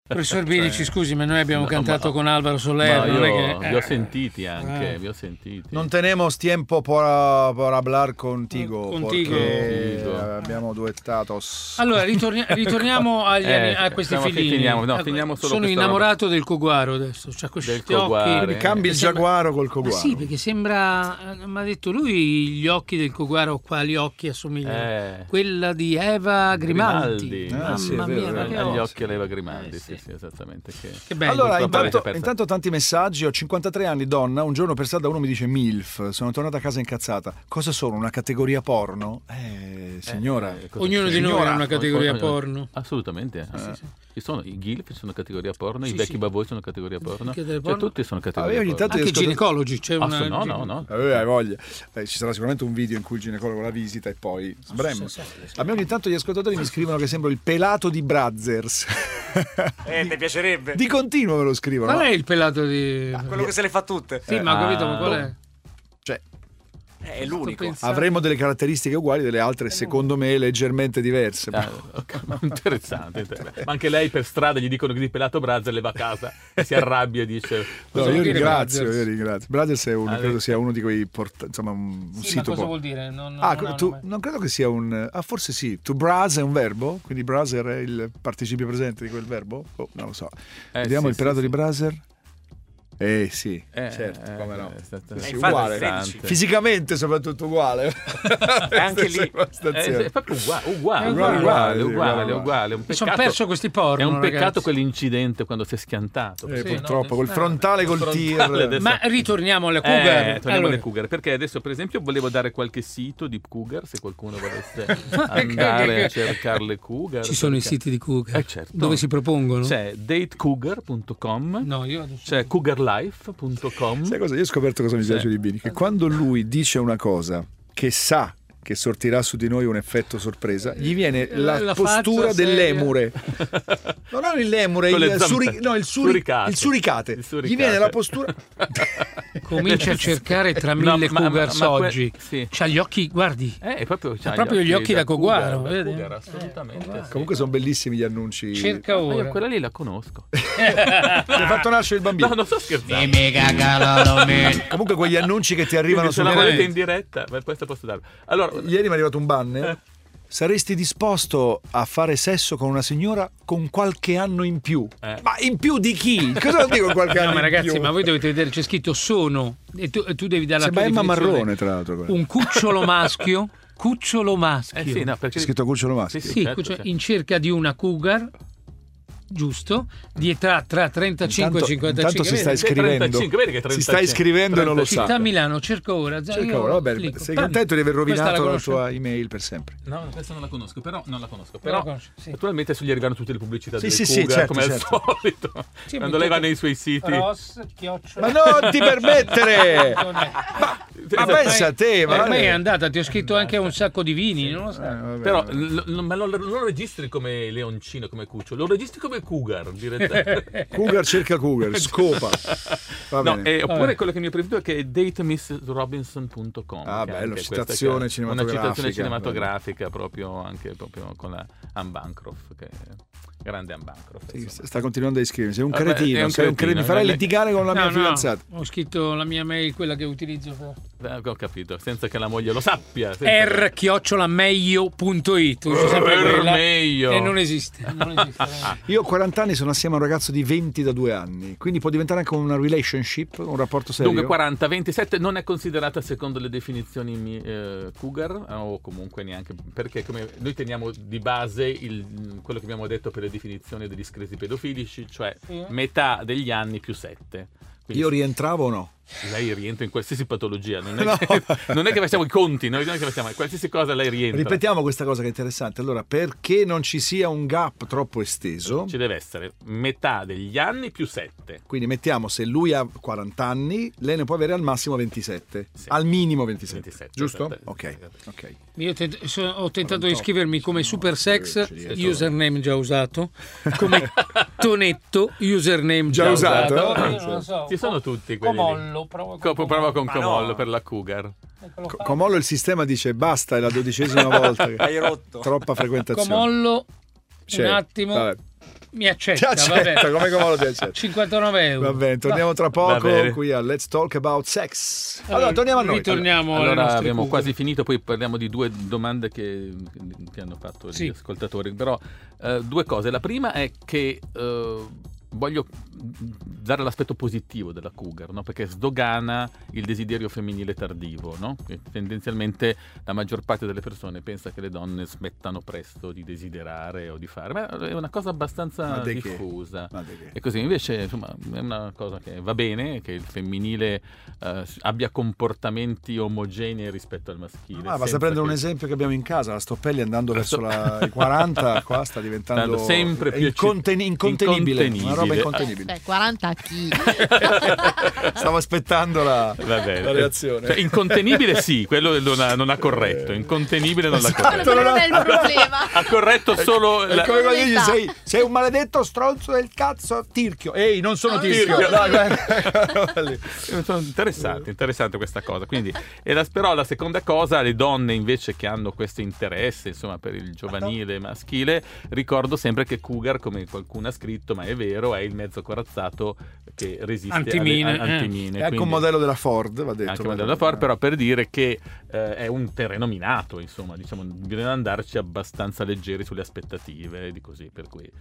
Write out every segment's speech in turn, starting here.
Professor Bilici, scusi, ma noi abbiamo cantato con Alvaro Soler. Non è che... vi ho sentiti anche, vi ho sentiti. Non tenemos tiempo por hablar contigo, perché abbiamo duettatos. Allora, ritorniamo a questi figli. Finiamo solo sono innamorato del Coguaro adesso, c'ha questi occhi. Mi cambi il giaguaro col Coguaro. Sì, perché sembra, mi ha detto lui, gli occhi del Coguaro, quali occhi assomigliano? Quella di Eva Grimaldi. Mamma mia, gli occhi a Eva Grimaldi, sì, esattamente. Che bello. Allora, intanto tanti messaggi. Ho 53 anni, donna. Un giorno per strada uno mi dice MILF. Sono tornata a casa incazzata. Cosa sono? Una categoria porno? Signora. Ognuno di noi ha una categoria porno. Assolutamente. Sì. I GILF sono categoria porno, i vecchi bavoi sono categoria porno. Cioè, tutti sono categoria porno. Anche i ginecologi. C'è una... No. Hai voglia. Ci sarà sicuramente un video in cui il ginecologo la visita e poi sbremmo. A me ogni tanto gli ascoltatori mi scrivono che sembro il pelato di Brazzers. Mi piacerebbe. Di continuo me lo scrivono. Qual è il pelato di... quello che se le fa tutte. Sì, ma ho capito, ma qual è? Cioè, è l'unico. avremmo delle caratteristiche uguali, delle altre secondo me leggermente diverse. Interessante. Ma anche lei per strada gli dicono che di pelato Brazzer le va a casa e si arrabbia e dice io ringrazio. Brazzers è credo sia uno di quei insomma un sito. Ma cosa vuol dire? Non credo che sia un forse sì. To browse è un verbo, quindi browser è il participio presente di quel verbo? Non lo so. Vediamo il pelato di Browser. Sì, certo, come no. Uguale. Fisicamente soprattutto uguale. Anche lì è proprio uguale. Mi sono perso questi porno. È un peccato ragazzi. quell'incidente quando si è schiantato. Purtroppo, col frontale col tir. Ma ritorniamo alle Cougar. Alle Cougar, perché adesso per esempio volevo dare qualche sito di Cougar, se qualcuno volesse andare a cercare le Cougar. Ci sono i siti di Cougar, certo. Dove si propongono? C'è datecougar.com, c'è cougarlife.com. Sai cosa? Io ho scoperto cosa mi piace di Bini, che quando lui dice una cosa che sa che sortirà su di noi un effetto sorpresa, gli viene la postura dell'emure. Non il lemure, il suricate. Gli viene la postura. Comincia a cercare tra mille Cougars oggi. C'ha gli occhi, guardi. Ha proprio gli occhi da Coguaro. Assolutamente. Comunque sono bellissimi gli annunci. Cerca ora. Quella lì la conosco. Mi ha fatto nascere il bambino. No, non sto scherzando. Comunque quegli annunci che ti arrivano se la volete in diretta, questo posso darlo. Allora, ieri mi è arrivato un banner. Saresti disposto a fare sesso con una signora con qualche anno in più? Ma in più di chi? Cosa vuol dire con qualche anno in ragazzi, più? Ma voi dovete vedere, c'è scritto sono e tu devi dare la tua Emma definizione. Marrone, tra l'altro. Un cucciolo maschio. Cucciolo maschio. Sì, no, perché c'è scritto cucciolo maschio. Sì, certo. In cerca di una cougar. Giusto, di età tra 35 e 55. Intanto si sta iscrivendo. Si sta iscrivendo e non lo sa. Città Milano, cerca ora. Va bene. Sei contento di aver rovinato la tua email per sempre? No, questa non la conosco, però naturalmente gli arrivano tutte le pubblicità delle Cougar, certo, come al solito. Quando lei va nei suoi siti. Ma non ti permettere! Ma pensa a te, ma ormai è andata, ti ho scritto anche un sacco di vini, non lo sai. Però ma non lo registri come leoncino, come cucciolo, lo registri come Cougar direttamente. Cougar cerca Cougar, scopa. Oppure quello che mi è preferito è che è datemissrobinson.com. Bello, citazione cinematografica. Una citazione cinematografica proprio con la Anne Bancroft, che grande Anne Bancroft. Sì, sta continuando a iscriversi. Sei un cretino, mi farai litigare con la mia fidanzata. Ho scritto la mia mail, quella che utilizzo per... Ho capito, senza che la moglie lo sappia. r@meglio.it. Meglio. E non esiste. Io ho 40 anni, sono assieme a un ragazzo di 20 da 2 anni, quindi può diventare anche una relationship, un rapporto serio. Dunque 40, 27 non è considerata secondo le definizioni Cougar, o comunque neanche, perché come noi teniamo di base quello che abbiamo detto per le definizioni degli iscritti pedofilici, cioè metà degli anni più 7. Quindi, io rientravo o no? Lei rientra in qualsiasi patologia, non è che facciamo i conti, non è che facciamo qualsiasi cosa, lei rientra. Ripetiamo questa cosa che è interessante. Allora, perché non ci sia un gap troppo esteso, ci deve essere metà degli anni più 7. Quindi mettiamo, se lui ha 40 anni, lei ne può avere al massimo 27, al minimo 27 giusto? Esatto. Ok. Io ho tentato di iscrivermi come Supersex, username già usato, come Tonetto, username già usato. Non so, ci sono tutti quelli. Comollo. Prova con Comollo per la Cougar. Comollo il sistema dice basta, è la 12ª volta. Hai rotto. Troppa frequentazione. Comollo, un attimo. Vabbè. mi accetta, va bene. Come lo ti accetta? 59 euro. Va bene, torniamo tra poco qui a Let's Talk About Sex. Allora torniamo a noi. Ritorniamo allora abbiamo quasi finito, poi parliamo di 2 domande che hanno fatto gli ascoltatori, però 2 cose. La prima è che voglio dare l'aspetto positivo della cougar, no? Perché sdogana il desiderio femminile tardivo, no? E tendenzialmente la maggior parte delle persone pensa che le donne smettano presto di desiderare o di fare, ma è una cosa abbastanza diffusa. E così invece insomma è una cosa che va bene, che il femminile abbia comportamenti omogenei rispetto al maschile. Basta prendere un esempio che abbiamo in casa, la Stoppelli andando verso i 40 qua sta diventando sempre più incontenibile. Una roba incontenibile. 40 a chi? Stavo aspettando la reazione. Cioè, incontenibile sì, quello non ha corretto. Incontenibile non l'ha corretto. Non è il problema. Ha corretto solo è come quando dici sei un maledetto stronzo del cazzo tirchio. Ehi, non sono tirchio. Interessante questa cosa. Quindi, però la seconda cosa, le donne invece che hanno questo interesse insomma per il giovanile maschile, ricordo sempre che cougar, come qualcuno ha scritto, ma è vero, è il mezzo corazzato che resiste antimine. È anche un modello della Ford, va detto. Anche un modello della Ford, però per dire che è un terreno minato, insomma, diciamo, bisogna andarci abbastanza leggeri sulle aspettative, di così, per cui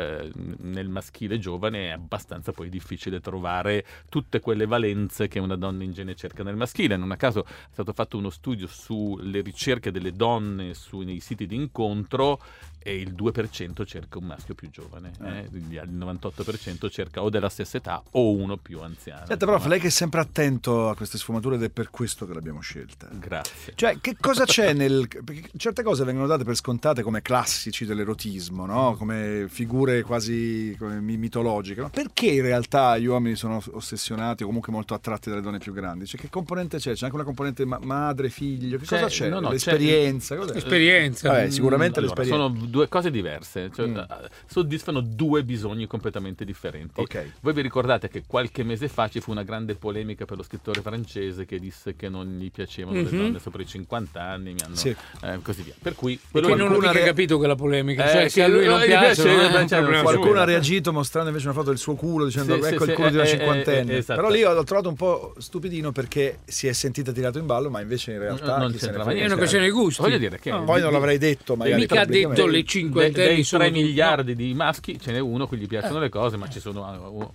nel maschile giovane è abbastanza poi difficile trovare tutte quelle valenze che una donna in genere cerca nel maschile. Non a caso è stato fatto uno studio sulle ricerche delle donne nei siti di incontro e il 2% cerca un maschio più giovane, il 98% cerca o della stessa età o uno più anziano. Senta, prof, lei che è sempre attento a queste sfumature ed è per questo che l'abbiamo scelta. Grazie. Cioè, che cosa c'è perché certe cose vengono date per scontate come classici dell'erotismo, no? Come figure quasi mitologiche, no? Perché in realtà gli uomini sono ossessionati o comunque molto attratti dalle donne più grandi? Cioè, che componente c'è? C'è anche una componente madre, figlio? Che cosa c'è? L'esperienza? L'esperienza. Vabbè, sicuramente l'esperienza. Sono 2 cose diverse, cioè, soddisfano 2 bisogni completamente differenti. Okay. Voi vi ricordate che qualche mese fa ci fu una grande polemica per lo scrittore francese che disse che non gli piacevano le donne sopra i 50 anni, così via. Per cui che non ho mica capito quella polemica, cioè che a lui non piace, qualcuno ha reagito mostrando invece una foto del suo culo dicendo ecco il culo di una cinquantenne. Però lì l'ho trovato un po' stupidino perché si è sentita tirato in ballo, ma invece in realtà non c'entrava niente. È una questione di gusti. Voglio dire che poi non l'avrei detto magari. Mica ha detto le 50 dei 3 miliardi di maschi ce n'è uno a cui gli piacciono le cose, ma ci sono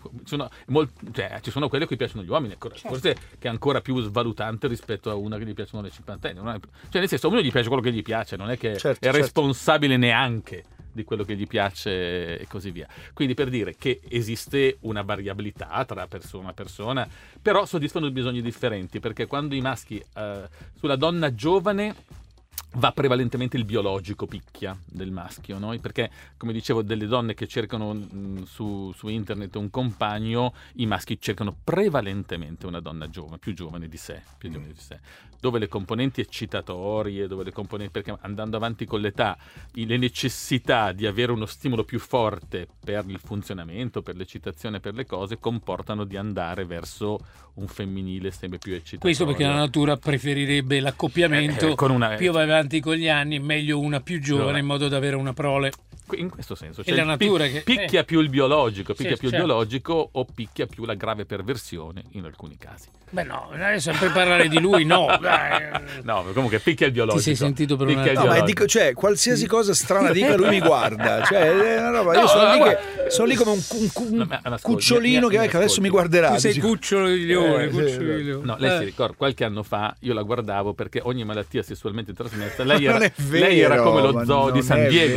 quelli a cui piacciono gli uomini, forse che è ancora più svalutante rispetto a una che gli piacciono le cinquantenni. Cioè nel senso, a uno gli piace quello che gli piace, non è che è responsabile neanche di quello che gli piace e così via. Quindi per dire che esiste una variabilità tra persona a persona, però soddisfano bisogni differenti, perché quando i maschi sulla donna giovane va prevalentemente il biologico picchia del maschio, no? Perché come dicevo, delle donne che cercano su internet un compagno, i maschi cercano prevalentemente una donna giovane, più giovane di sé, dove le componenti eccitatorie, perché andando avanti con l'età le necessità di avere uno stimolo più forte per il funzionamento, per l'eccitazione, per le cose, comportano di andare verso un femminile sempre più eccitatorio. Questo perché la natura preferirebbe l'accoppiamento più vai avanti con gli anni, meglio una più giovane in modo da avere una prole. In questo senso, cioè la natura che picchia più il biologico, biologico o picchia più la grave perversione in alcuni casi. Beh no, sempre parlare di lui, no. No, comunque picchia il biologico. Ti sei sentito per una... No, ma dico, cioè, qualsiasi cosa strana dica lui mi guarda. Cioè, è una roba, io sono lì come un cucciolino che adesso mi guarderà. Tu sei cucciolo di leone, No, lei si ricorda, qualche anno fa io la guardavo perché ogni malattia sessualmente trasmessa, lei era come lo zoo di San Diego,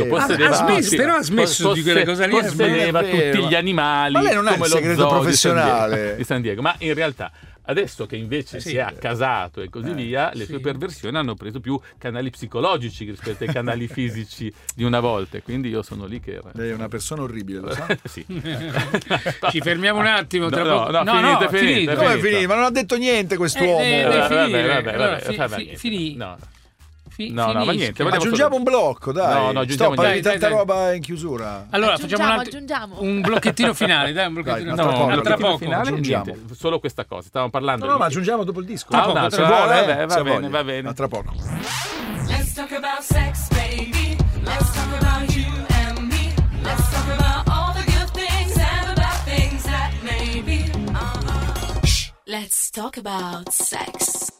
ha smesso di quella cosa lì, possedeva tutti gli animali, ma lei non ha come il segreto lo zoo professionale di San Diego, ma in realtà adesso che invece si è accasato e così via, le sue perversioni hanno preso più canali psicologici rispetto ai canali fisici di una volta, quindi io sono lì che... Lei è una persona orribile, lo sa? Sì. Ci fermiamo un attimo, tra poco. Finite. Come è finito? Ma non ha detto niente quest'uomo. No, ma niente. Aggiungiamo un blocco, dai. No, aggiungiamo tanta roba in chiusura. Allora, aggiungiamo un blocchettino finale, dai, un blocchettino finale. Tra poco niente, solo questa cosa. Stavamo parlando. No, ma aggiungiamo dopo il disco. Va bene. Tra poco. Let's talk about sex, baby. Let's talk about you and me. Let's talk about all Let's talk about sex.